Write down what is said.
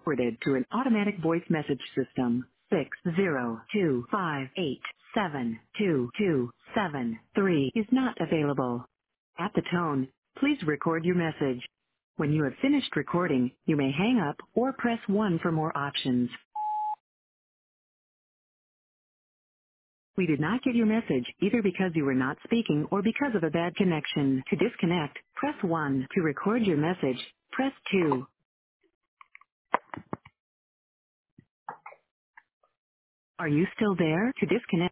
forwarded to an automatic voice message system. 60258722273 is not available. At the tone, please record your message. When you have finished recording, you may hang up or press 1 for more options. We did not get your message either because you were not speaking or because of a bad connection. To disconnect, press 1. To record your message, press 2. Are you still there? To disconnect,